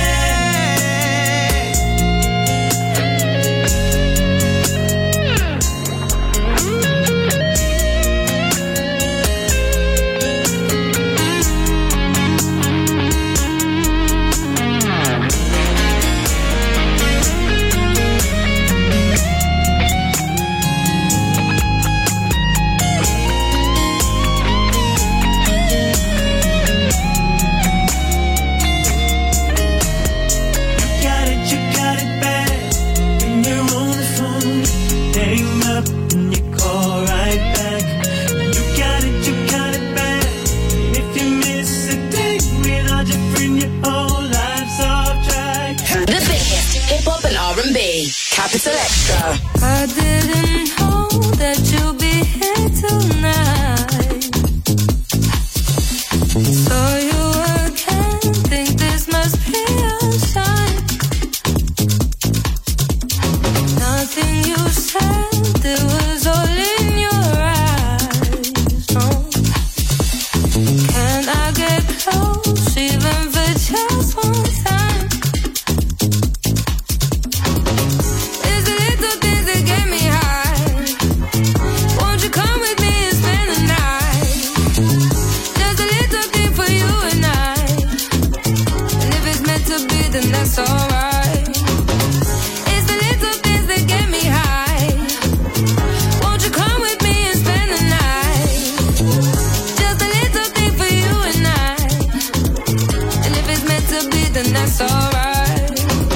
Extra. I didn't know that you'd be here tonight. Saw you again, think this must be a sign. Nothing you said, it was all in your eyes. No. Can I get close, even for just one time? It's the little things that get me high. Won't you come with me and spend the night? Just a little thing for you and I. And if it's meant to be, then that's alright. It's the little things that get me high. Won't you come with me and spend the night? Just a little thing for you and I. And if it's meant to be, then that's alright.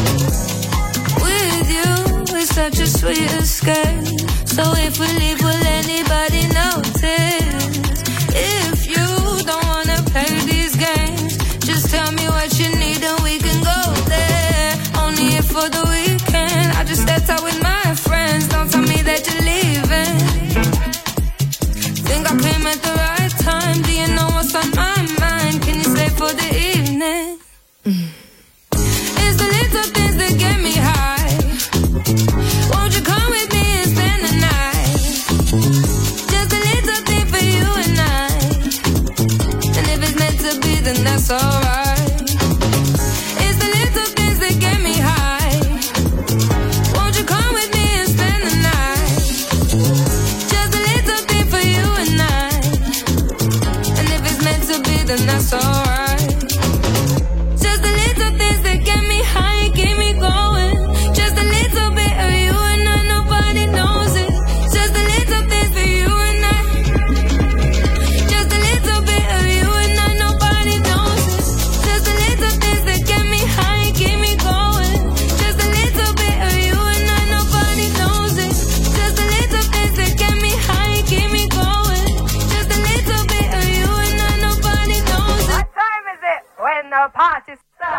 With you, it's such a sweet escape. So if we leave, will anybody notice? If you don't wanna play these games, just tell me what you need and we can go there. Only if for the weekend, I just stepped out with my friends. Don't tell me that you're leaving. Think I came at the right time. Do you know what's on my mind? Can you stay for the evening? It's the little things that get me high. Won't you come with me and spend the night? Just a little thing for you and I. And if it's meant to be, then that's alright. It's the little things that get me high. Won't you come with me and spend the night? Just a little thing for you and I. And if it's meant to be, then that's alright. Just the little things that get me high, keep me going. Just a little bit of you and I, nobody knows it. Just a little things for you and I. Just a little bit of you and I, nobody knows it. Just a little things that get me high, keep me going. Just a little bit of you and I, nobody knows it. Just a little things that get me high, keep me going. Just a little bit of you and I, nobody knows it. What time is it when the party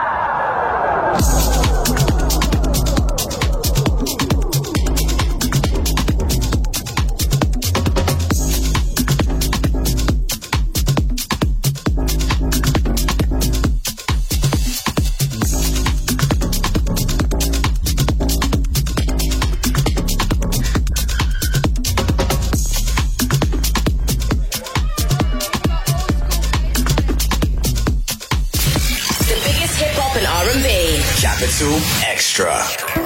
The biggest hip hop and R and B. Capital Extra.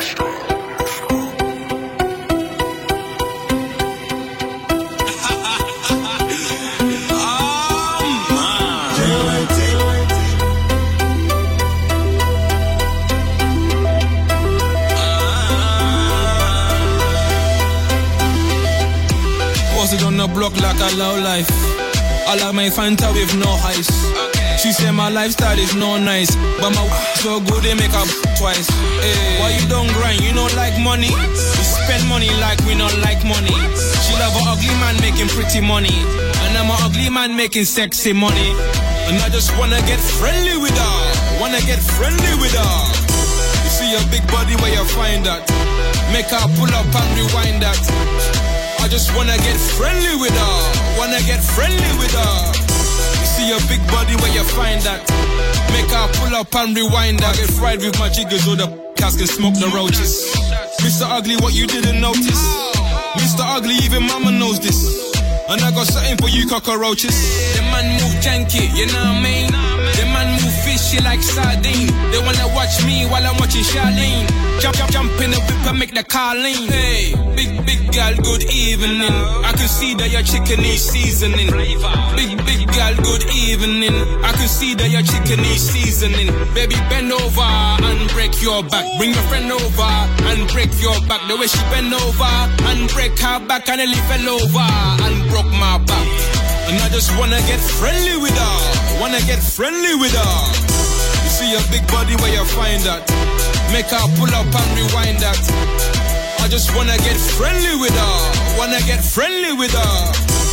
Posted on the block like a low life. I like my Fanta with no ice. She said my lifestyle is no nice, but my so good they make up twice. Hey, why you don't grind? You don't like money. We spend money like we don't like money. She love an ugly man making pretty money, and I'm an ugly man making sexy money. And I just wanna get friendly with her. Wanna get friendly with her. You see a big body where you find that. Make her pull up and rewind that. I just wanna get friendly with her. Wanna get friendly with her. See a big body where you find that. Make her pull up and rewind that. Get fried with my jiggers so the cats can smoke the roaches. Mister Ugly, what you didn't notice? Mister Ugly, even mama knows this. And I got something for you cockroaches. The man move janky, you know what I mean? The man move fishy like sardine. They wanna watch me while I'm watching Charlene. Jump, jump, jump in the whip and make the car lean. Hey, big, big girl, good evening. I can see that your chicken needs seasoning. Big, big girl, good evening. I can see that your chicken needs seasoning. Baby, bend over and break your back. Bring your friend over and break your back. The way she bend over and break her back, and nearly fell over and broke my back. And I just wanna get friendly with her. Wanna get friendly with her. You see a big body where you find that. Make her pull up and rewind that. I just wanna get friendly with her. Wanna get friendly with her. You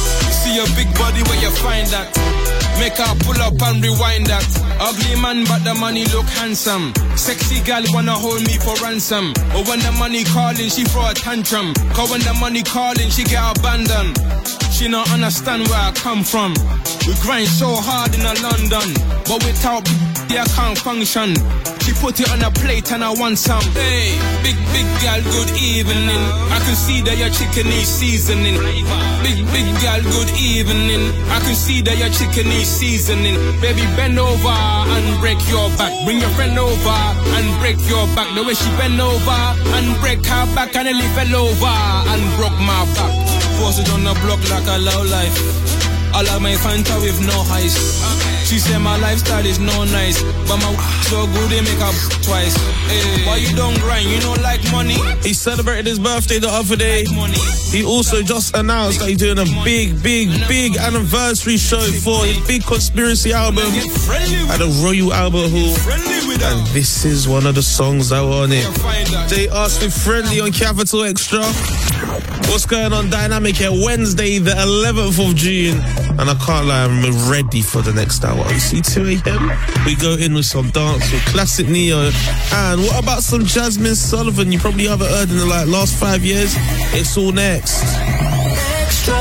see your big body where you find that. Make her pull up and rewind that. Ugly man but the money look handsome. Sexy gal wanna hold me for ransom. But when the money calling she throw a tantrum. Cause when the money calling she get abandoned. She don't understand where I come from. We grind so hard in a London, but without I can't function. She put it on a plate and I want some. Hey, big, big gal, good evening. I can see that your chicken needs seasoning. Big, big gal, good evening. I can see that your chicken needs seasoning. Baby, bend over and break your back. Bring your friend over and break your back. The way she bend over and break her back, and nearly fell over and broke my back. Posted on the block like a low life. I like my Fanta with no ice. She said my lifestyle is no nice, but my so good they make up twice. Hey, why you don't grind? You don't like money? He celebrated his birthday the other day. He also just announced that he's doing a big, big, big anniversary show for his big conspiracy album at the Royal Albert Hall. And this is one of the songs that were on it. They asked me Friendly on Capital Extra. What's going on, Dynamic here? Wednesday the eleventh of June. And I can't lie, I'm ready for the next hour. You see, two a.m. we go in with some dance with classic Neo. And what about some Jasmine Sullivan? You probably haven't heard in the like last five years. It's all next. Extra.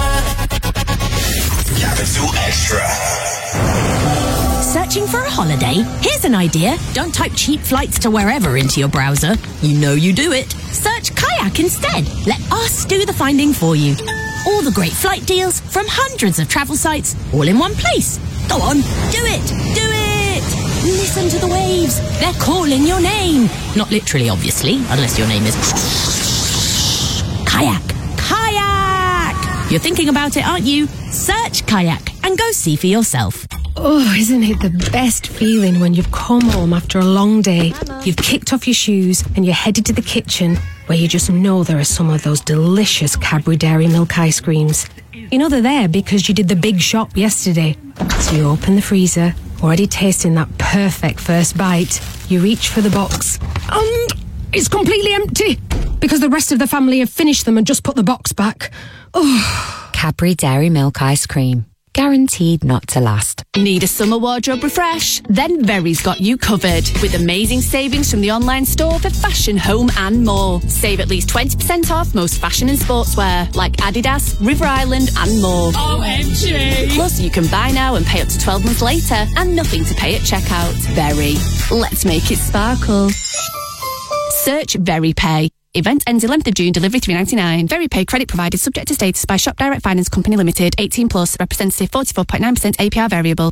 Capital Extra. Searching for a holiday? Here's an idea. Don't type cheap flights to wherever into your browser. You know you do it. Search Kayak instead. Let us do the finding for you. All the great flight deals from hundreds of travel sites, all in one place. Go on, do it, do it! Listen to the waves. They're calling your name. Not literally, obviously, unless your name is... Kayak. Kayak! You're thinking about it, aren't you? Search Kayak and go see for yourself. Oh, isn't it the best feeling when you've come home after a long day, you've kicked off your shoes and you're headed to the kitchen where you just know there are some of those delicious Cadbury Dairy Milk ice creams. You know they're there because you did the big shop yesterday. So you open the freezer, already tasting that perfect first bite. You reach for the box and it's completely empty because the rest of the family have finished them and just put the box back. Oh. Cadbury Dairy Milk ice cream. Guaranteed not to last. Need a summer wardrobe refresh? Then Very's got you covered with amazing savings from the online store for fashion, home and more. Save at least twenty percent off most fashion and sportswear like Adidas, River Island and more. O M G! Plus you can buy now and pay up to twelve months later and nothing to pay at checkout. Very. Let's make it sparkle. Search VeryPay. Event ends eleventh of June, delivery three ninety-nine. VeryPay credit provided subject to status by Shop Direct Finance Company Limited, eighteen plus, representative forty-four point nine percent A P R variable.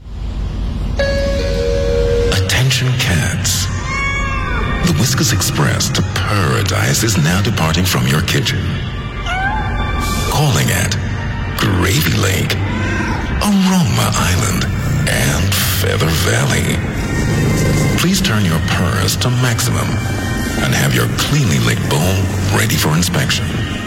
Attention cats. The Whiskas Express to Paradise is now departing from your kitchen. Calling at Gravy Lake, Aroma Island, and Feather Valley. Please turn your purrs to maximum and have your cleanly licked bowl ready for inspection.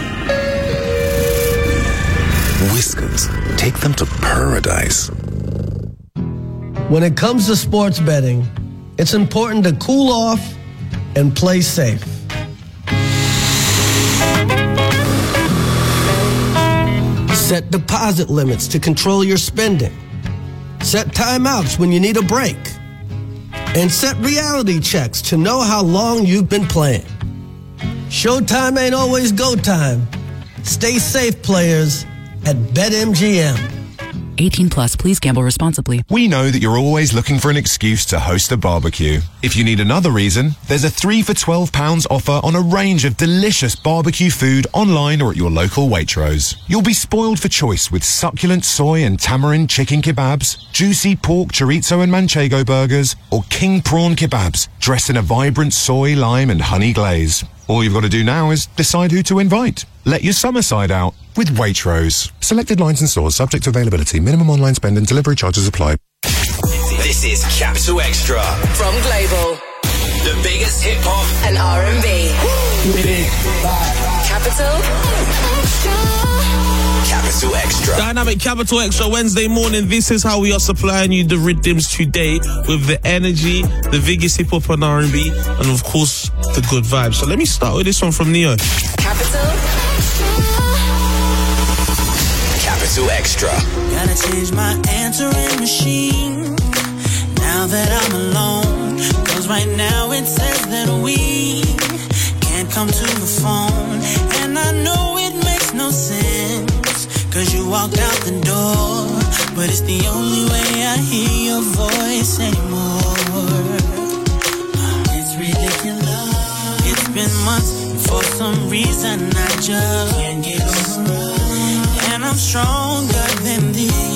Whiskas, take them to paradise. When it comes to sports betting, it's important to cool off and play safe. Set deposit limits to control your spending. Set timeouts when you need a break. And set reality checks to know how long you've been playing. Showtime ain't always go time. Stay safe, players, at BetMGM. eighteen plus, please gamble responsibly. We know that you're always looking for an excuse to host a barbecue. If you need another reason, there's a three for twelve pounds offer on a range of delicious barbecue food online or at your local Waitrose. You'll be spoiled for choice with succulent soy and tamarind chicken kebabs, juicy pork chorizo and manchego burgers, or king prawn kebabs dressed in a vibrant soy, lime and honey glaze. All you've got to do now is decide who to invite. Let your summer side out with Waitrose. Selected lines and stores subject to availability. Minimum online spend and delivery charges apply. This is Capital Extra from Global. The biggest hip hop and R and B. Capital Capital Extra. Dynamic Capital Extra Wednesday morning. This is how we are supplying you the rhythms today with the energy, the biggest hip hop and R and B, and of course the good vibes. So let me start with this one from Neo. Capital Capital Extra. Gotta change my answering machine now that I'm alone. Cause right now it says that we can't come to the phone. And I know it makes no sense, cause you walked out the door. But it's the only way I hear your voice anymore. It's ridiculous. It's been months, and for some reason I just can't get over it. And I'm stronger than this.